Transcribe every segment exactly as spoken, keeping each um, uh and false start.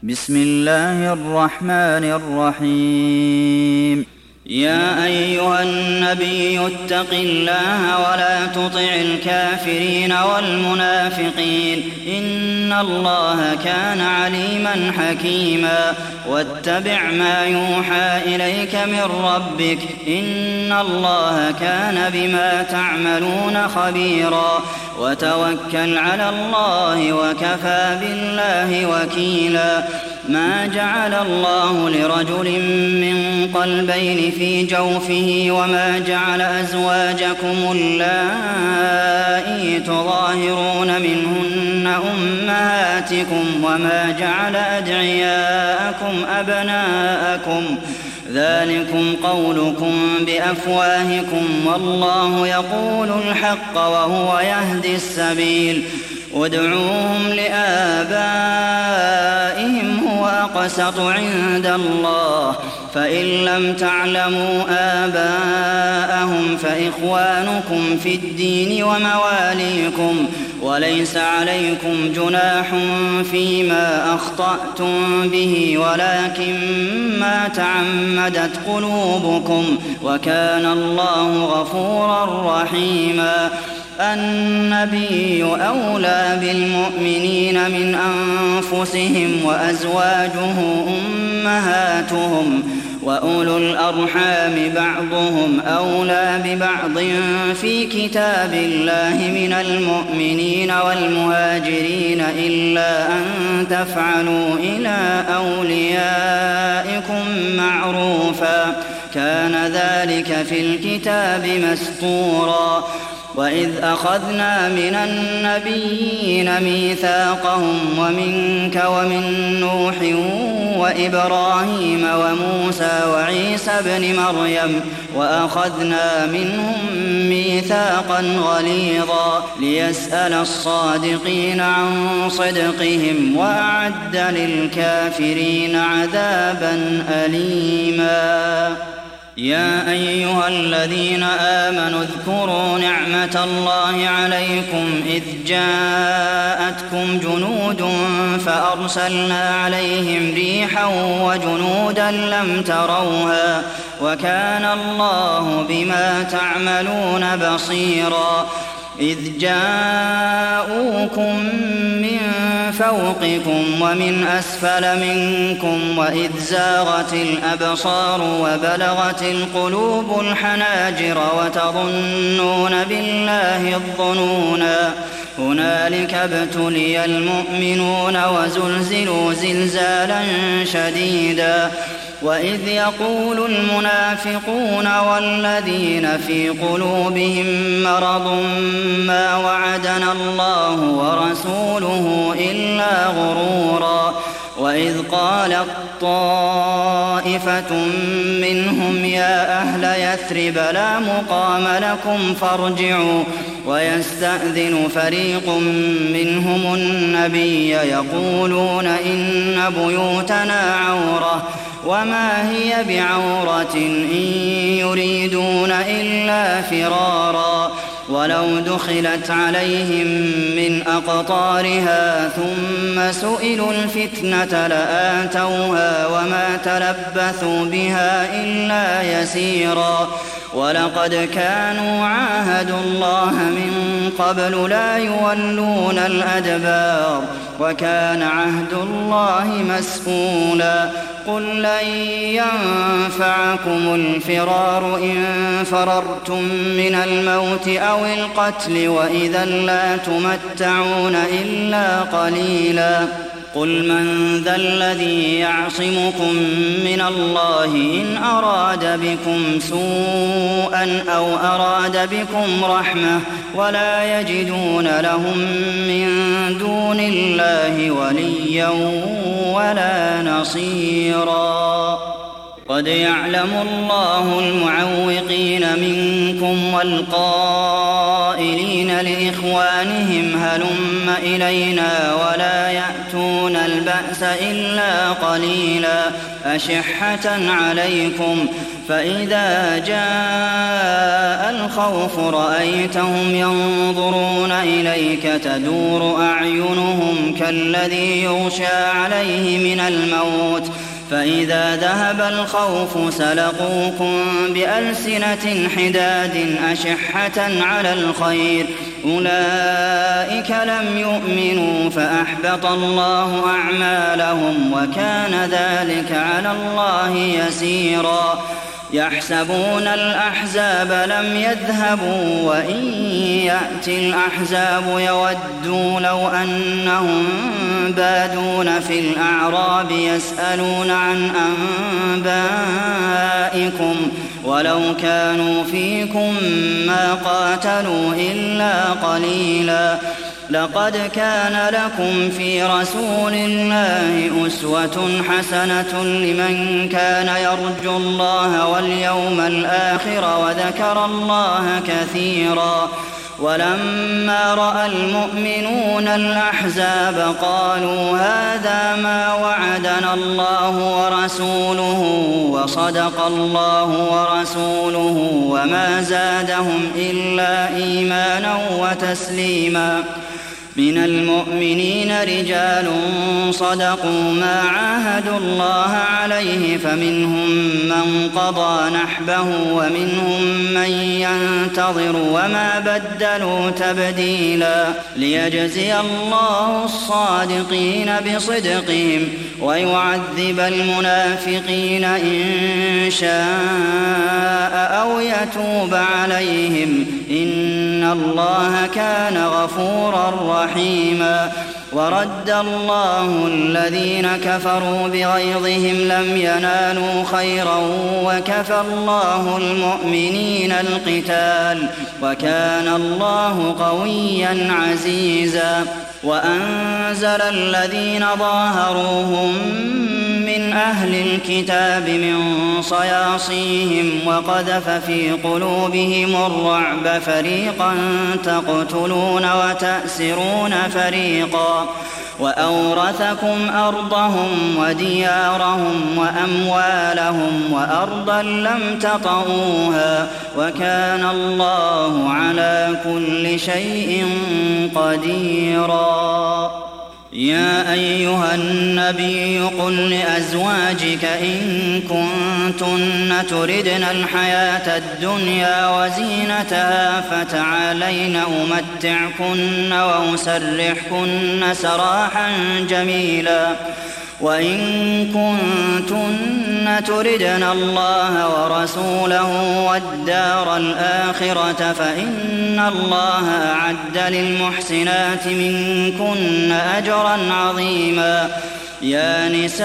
بسم الله الرحمن الرحيم. يا أيها النبي اتق الله ولا تطع الكافرين والمنافقين إن الله كان عليما حكيما واتبع ما يوحى إليك من ربك إن الله كان بما تعملون خبيرا وتوكل على الله وكفى بالله وكيلا. ما جعل الله لرجل من قلبين في جوفه وما جعل أزواجكم اللائي تظاهرون منهن أمهاتكم وما جعل أدعياءكم أبناءكم ذلكم قولكم بأفواهكم والله يقول الحق وهو يهدي السبيل. ادعوهم لآبائهم هو أقسط عند الله فإن لم تعلموا آباءهم فإخوانكم في الدين ومواليكم وليس عليكم جناح فيما أخطأتم به ولكن ما تعمدت قلوبكم وكان الله غفورا رحيما. النبي أولى بالمؤمنين من أنفسهم وأزواجه أمهاتهم وأولو الأرحام بعضهم أولى ببعض في كتاب الله من المؤمنين والمهاجرين إلا أن تفعلوا إلى أوليائكم معروفا كان ذلك في الكتاب مسطورا. وإذ أخذنا من النبيين ميثاقهم ومنك ومن نوح وإبراهيم وموسى وعيسى ابن مريم وأخذنا منهم ميثاقا غليظا ليسأل الصادقين عن صدقهم وأعد للكافرين عذابا أليما. يا أيها الذين آمنوا اذكروا نعمة الله عليكم إذ جاءتكم جنود فأرسلنا عليهم ريحا وجنودا لم تروها وكان الله بما تعملون بصيرا. إذ جاءوكم من فوقكم ومن أسفل منكم وإذ زاغت الأبصار وبلغت القلوب الحناجر وتظنون بالله الظنونا هنالك ابتلي المؤمنون وزلزلوا زلزالا شديدا. وإذ يقول المنافقون والذين في قلوبهم مرض ما وعدنا الله ورسوله إلا غرورا. وإذ قالت طائفة منهم يا أهل يثرب لا مقام لكم فارجعوا ويستأذن فريق منهم النبي يقولون إن بيوتنا عورة وما هي بعورة إن يريدون إلا فرارا. ولو دخلت عليهم من أقطارها ثم سئلوا الفتنة لآتوها وما تلبثوا بها إلا يسيرا. ولقد كانوا عاهدوا الله من قبل لا يولون الأدبار وكان عهد الله مسئولا. قل لن ينفعكم الفرار إن فررتم من الموت أو القتل وإذا لا تمتعون إلا قليلا. قل من ذا الذي يعصمكم من الله إن أراد بكم سوءا أو أراد بكم رحمة ولا يجدون لهم من دون الله وليا ولا نصيرا. قد يعلم الله المعوقين منكم والقائلين لإخوانهم هلم إلينا ولا يأتون البأس البأس إلا قليلا أشحة عليكم فإذا جاء الخوف رأيتهم ينظرون إليك تدور أعينهم كالذي يغشى عليه من الموت فإذا ذهب الخوف سلقوكم بألسنة حداد أشحة على الخير أولئك لم يؤمنوا فأحبط الله أعمالهم وكان ذلك على الله يسيرا يحسبون الأحزاب لم يذهبوا وإن يأتي الأحزاب يودوا لو أنهم بادون في الأعراب يسألون عن أنبائكم ولو كانوا فيكم ما قاتلوا إلا قليلا لقد كان لكم في رسول الله أسوة حسنة لمن كان يرجو الله واليوم الآخر وذكر الله كثيرا ولما رأى المؤمنون الأحزاب قالوا هذا ما وعدنا الله ورسوله وصدق الله ورسوله وما زادهم إلا إيمانا وتسليما من المؤمنين رجال صدقوا ما عاهدوا الله عليه فمنهم من قضى نحبه ومنهم من ينتظر وما بدلوا تبديلا ليجزي الله الصادقين بصدقهم ويعذب المنافقين إن شاء أو يتوب عليهم إن الله كان غفورا رحيما ورد الله الذين كفروا بغيظهم لم ينالوا خيرا وكفى الله المؤمنين القتال وكان الله قويا عزيزا وأنزل الذين ظاهروهم من أهل الكتاب من صياصيهم وقذف في قلوبهم الرعب فريقا تقتلون وتأسرون فريقا وأورثكم أرضهم وديارهم وأموالهم وأرضا لم تطئوها وكان الله على كل شيء قديرا يا أيها النبي قل لأزواجك إن كنتن تردن الحياة الدنيا وزينتها فتعالين أمتعكن وأسرحكن سراحا جميلا وإن كنتن تردن الله ورسوله والدار الآخرة فإن الله أعد للمحسنات منكن أجرا عظيما يا نساء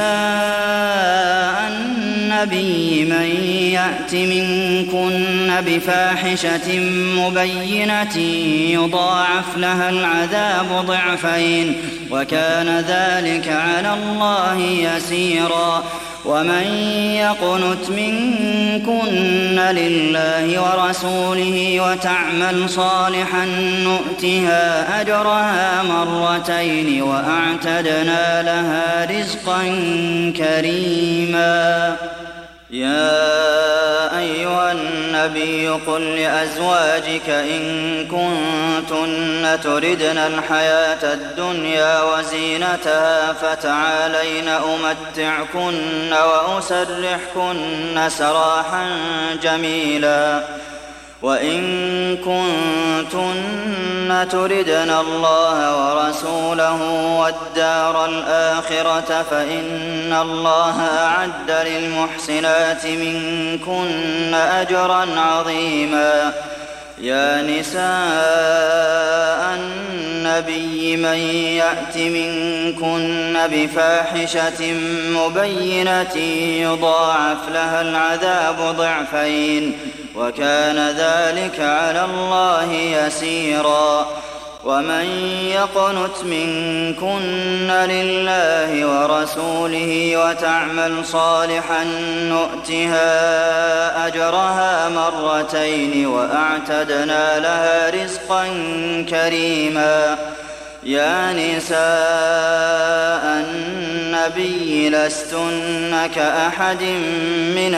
النبي من يأت منكن بفاحشة مبينة يضاعف لها العذاب ضعفين وكان ذلك على الله يسيرا ومن يقنت منكن لله ورسوله وتعمل صالحا نؤتها أجرها مرتين وأعتدنا لها رزقا كريما يا أيها النبي قل لأزواجك إن كنتن تردن الحياة الدنيا وزينتها فتعالين أمتعكن وأسرحكن سراحا جميلا وإن كنتن تردن الله ورسوله والدار الآخرة فإن الله أعد للمحسنات منكن أجرا عظيما يا نساء النبي من يأت منكن بفاحشة مبينة يضاعف لها العذاب ضعفين وكان ذلك على الله يسيرا ومن يقنت منكن لله ورسوله وتعمل صالحا نؤتها أجرها مرتين وأعتدنا لها رزقا كريما يا نساء النبي لستن كأحد من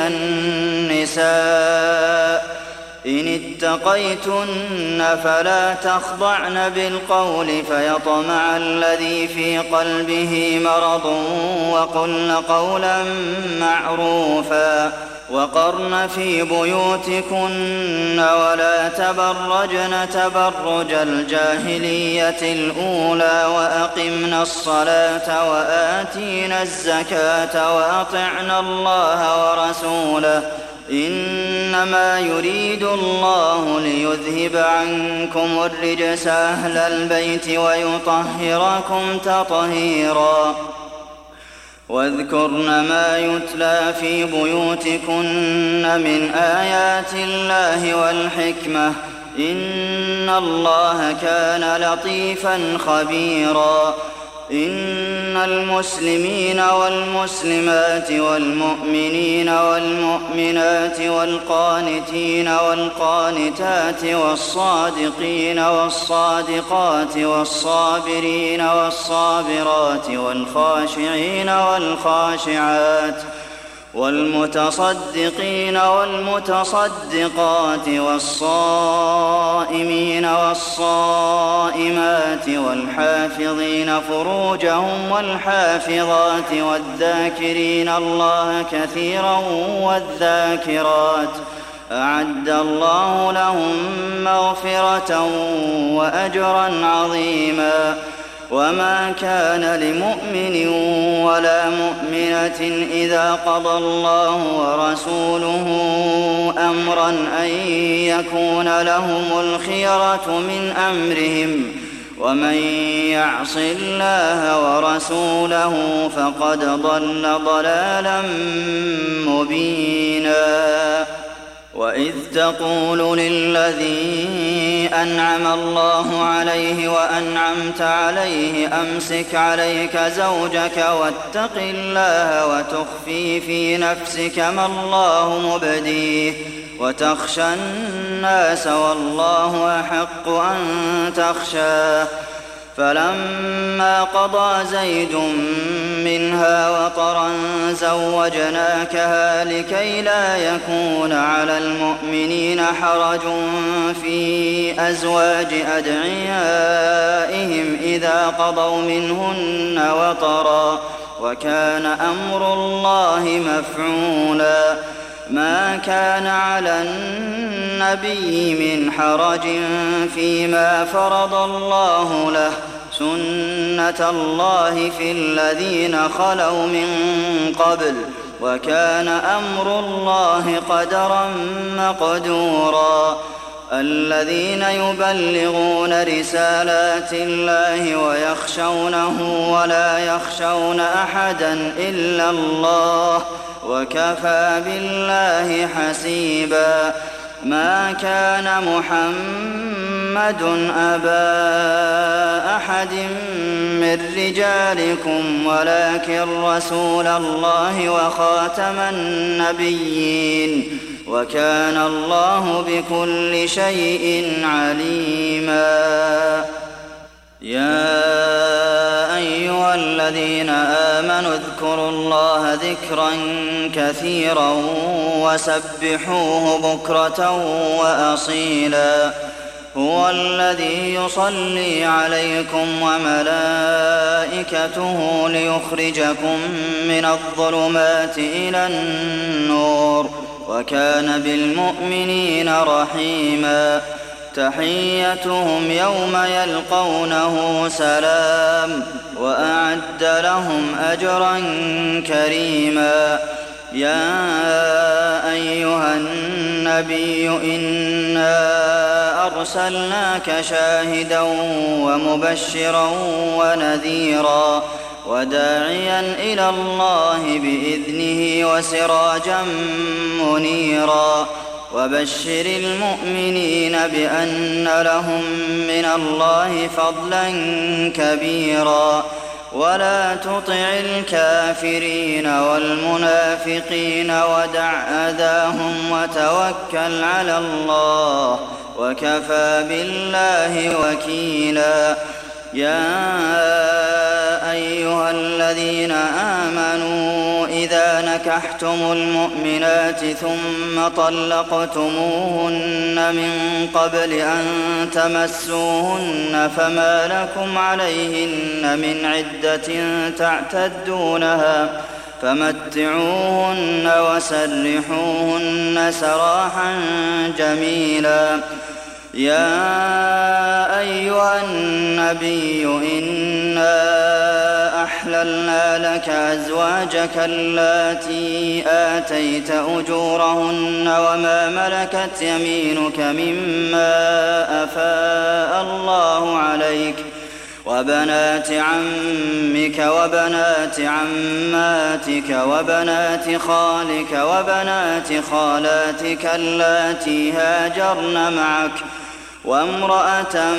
النساء إن اتقيتن فلا تخضعن بالقول فيطمع الذي في قلبه مرض وقلن قولا معروفا وقرن في بيوتكن ولا تبرجن تبرج الجاهلية الأولى وأقمن الصلاة وآتينا الزكاة وأطعن الله ورسوله إنما يريد الله ليذهب عنكم الرجس أهل البيت ويطهركم تطهيرا واذكرن ما يتلى في بيوتكن من آيات الله والحكمة إن الله كان لطيفا خبيرا إن المسلمين والمسلمات والمؤمنين والمؤمنات والقانتين والقانتات والصادقين والصادقات والصابرين والصابرات والخاشعين والخاشعات والمتصدقين والمتصدقات والصائمين والصائمات والحافظين فروجهم والحافظات والذاكرين الله كثيرا والذاكرات أعد الله لهم مغفرة وأجرا عظيما وما كان لمؤمن ولا مؤمنة إذا قضى الله ورسوله أمرا أن يكون لهم الخيرة من أمرهم ومن يعص الله ورسوله فقد ضل ضلالا مبينا وإذ تقول للذي أنعم الله عليه وأنعمت عليه أمسك عليك زوجك واتق الله وتخفي في نفسك ما الله مبديه وتخشى الناس والله أحق أن تخشاه فلما قضى زيد منها وطرا زوجناكها لكي لا يكون على المؤمنين حرج في أزواج أدعيائهم إذا قضوا منهن وطرا وكان أمر الله مفعولا ما كان على النبي من حرج فيما فرض الله له سنة الله في الذين خلوا من قبل وكان أمر الله قدرا مقدورا الذين يبلغون رسالات الله ويخشونه ولا يخشون أحدا إلا الله وكفى بالله حسيبا ما كان محمد أبا أحد من رجالكم ولكن رسول الله وخاتم النبيين وكان الله بكل شيء عليما يا أيها الذين آمنوا اذكروا الله ذكرا كثيرا وسبحوه بكرة وأصيلا هو الذي يصلي عليكم وملائكته ليخرجكم من الظلمات إلى النور وكان بالمؤمنين رحيما تحيتهم يوم يلقونه سلام وأعد لهم أجرا كريما يا أيها النبي إنا أرسلناك شاهدا ومبشرا ونذيرا وداعيا إلى الله بإذنه وسراجا منيرا وبشر المؤمنين بأن لهم من الله فضلا كبيرا ولا تطع الكافرين والمنافقين ودع أذاهم وتوكل على الله وكفى بالله وكيلا يا أيها الذين آمنوا إذا نكحتم المؤمنات ثم طلقتموهن من قبل أن تمسوهن فما لكم عليهن من عدة تعتدونها فمتعوهن وسرحوهن سراحا جميلا. يا أيها النبي إنا أحللنا لك أزواجك اللاتي آتيت أجورهن وما ملكت يمينك مما أفاء الله عليك وبنات عمك وبنات عماتك وبنات خالك وبنات خالاتك اللاتي هاجرن معك وامرأة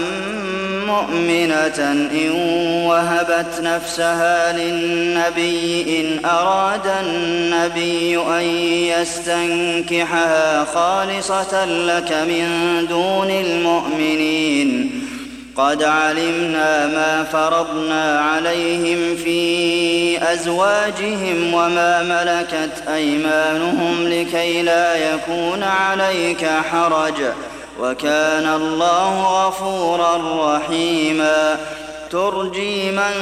مؤمنة إن وهبت نفسها للنبي إن أراد النبي أن يستنكحها خالصة لك من دون المؤمنين. قد علمنا ما فرضنا عليهم في أزواجهم وما ملكت أيمانهم لكي لا يكون عليك حرج وكان الله غفورا رحيما. ترجي من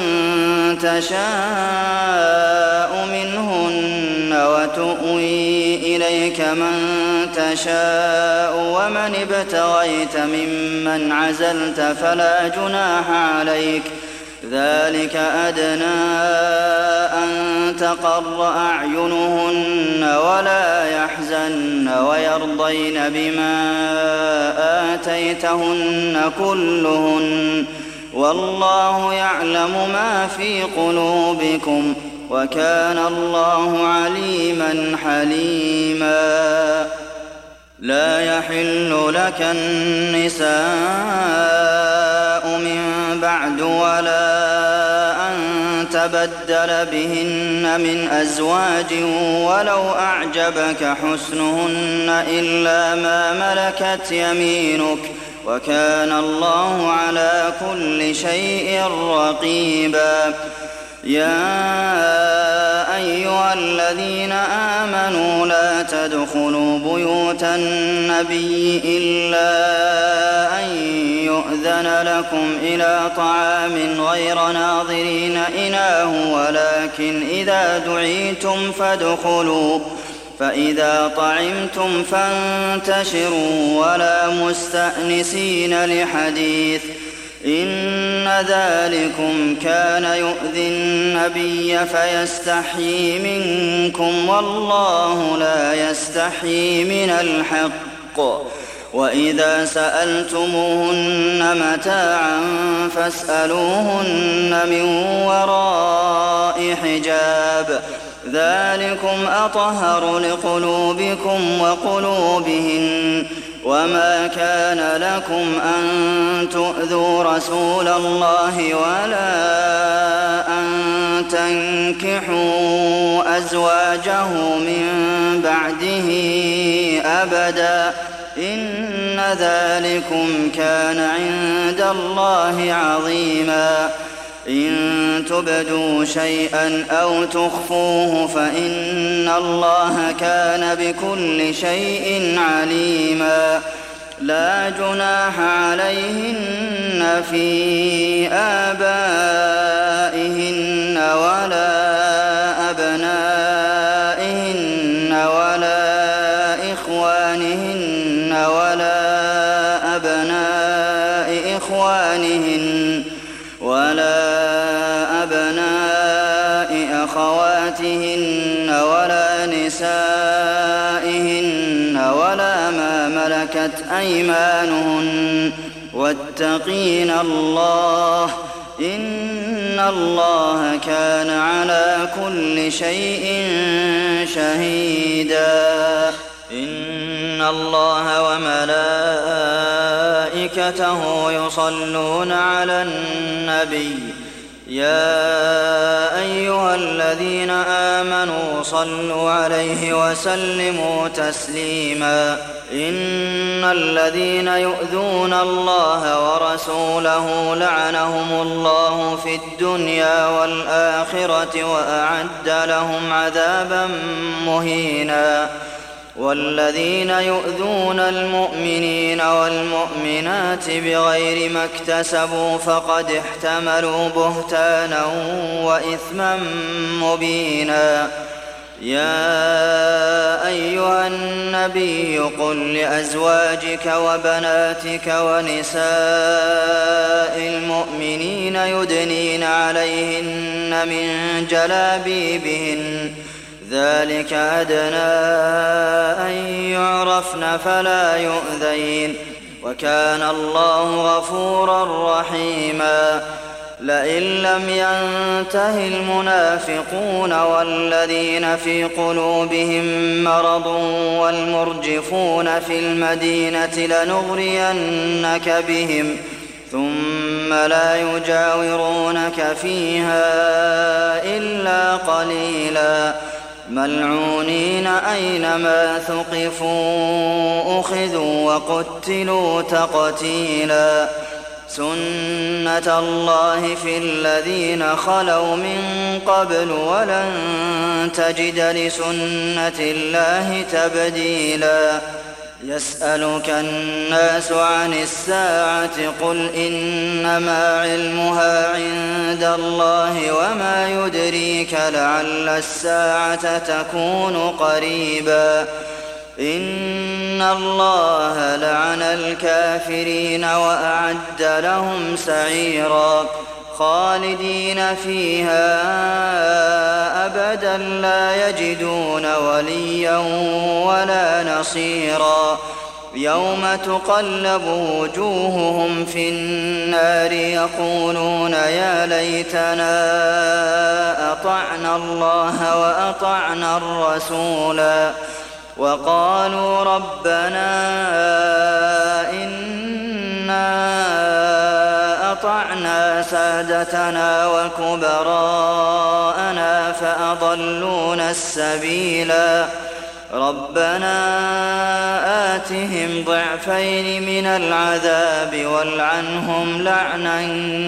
تشاء منهن وتؤوي إليك من تشاء ومن ابتغيت ممن عزلت فلا جناح عليك ذلك أدنى أن تقر أعينهن ولا يحزن ويرضين بما آتيتهن كلهن والله يعلم ما في قلوبكم وكان الله عليما حليما. لا يحل لك النساء من بعد ولا أن تبدل بهن من أزواج ولو أعجبك حسنهن إلا ما ملكت يمينك وكان الله على كل شيء رقيبا. يا أيها الذين آمنوا لا تدخلوا بيوت النبي إلا أن يؤذن لكم إلى طعام غير ناظرين إناه ولكن إذا دعيتم فادخلوا فإذا طعمتم فانتشروا ولا مستأنسين لحديث إن ذلكم كان يؤذي النبي فيستحيي منكم والله لا يستحيي من الحق. وإذا سألتموهن متاعا فاسألوهن من وراء حجاب ذلكم أطهر لقلوبكم وقلوبهن. وما كان لكم أن تؤذوا رسول الله ولا أن تنكحوا أزواجه من بعده أبدا إن ذلكم كان عند الله عظيما. إن تبدوا شيئا أو تخفوه فإن الله كان بكل شيء عليما. لا جناح عليهن في آبائهن ولا أبنائهن ولا إخوانهن ولا أبناء إخوانهن ولا أبناء أخواتهن ولا نسائهن ولا ما ملكت أيمانهن واتقين الله إن الله كان على كل شيء شهيدا. إن الله وملائكته يصلون على النبي يا أيها الذين آمنوا صلوا عليه وسلموا تسليما إن الذين يؤذون الله ورسوله لعنهم الله في الدنيا والآخرة وأعد لهم عذابا مهينا والذين يؤذون المؤمنين والمؤمنات بغير ما اكتسبوا فقد احتملوا بهتانا وإثما مبينا يا أيها النبي قل لأزواجك وبناتك ونساء المؤمنين يدنين عليهن من جلابيبهن ذلك أدنى أن يعرفن فلا يؤذين وكان الله غفورا رحيما لئن لم ينته المنافقون والذين في قلوبهم مرض والمرجفون في المدينة لنغرينك بهم ثم لا يجاورونك فيها إلا قليلا ملعونين أينما ثقفوا أخذوا وقتلوا تقتيلا سنة الله في الذين خلوا من قبل ولن تجد لسنة الله تبديلا يسألك الناس عن الساعة قل إنما علمها عند الله وما يدريك لعل الساعة تكون قريبا إن الله لعن الكافرين وأعد لهم سعيرا خالدين فيها أبدا لا يجدون وليا ولا نصيرا يوم تقلب وجوههم في النار يقولون يا ليتنا أطعنا الله وأطعنا الرسولا وقالوا ربنا إنا أطعنا سادتنا وكبراءنا فأضلونا السبيلا ربنا آتهم ضعفين من العذاب والعنهم لعنا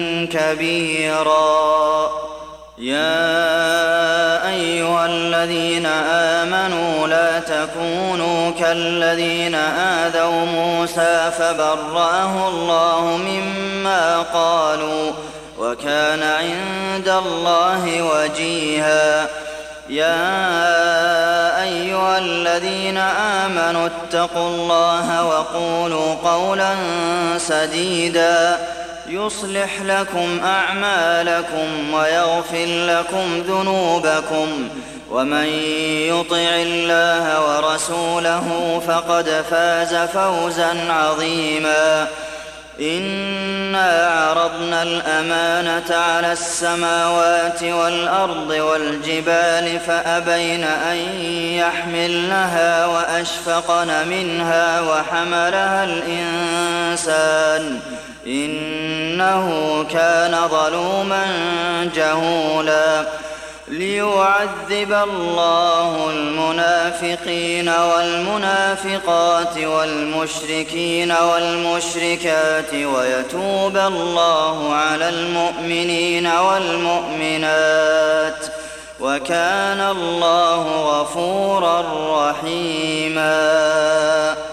كبيرا يا أيها الذين آمنوا لا تكونوا كالذين آذوا موسى فبرأه الله مما قالوا وكان عند الله وجيها يا أيها الذين آمنوا اتقوا الله وقولوا قولا سديدا يصلح لكم أعمالكم ويغفر لكم ذنوبكم ومن يطع الله ورسوله فقد فاز فوزا عظيما إنا عرضنا الأمانة على السماوات والأرض والجبال فأبين أن يحملنها وأشفقن منها وحملها الإنسان إنه كان ظلوما جهولا ليعذب الله المنافقين والمنافقات والمشركين والمشركات ويتوب الله على المؤمنين والمؤمنات وكان الله غفورا رحيما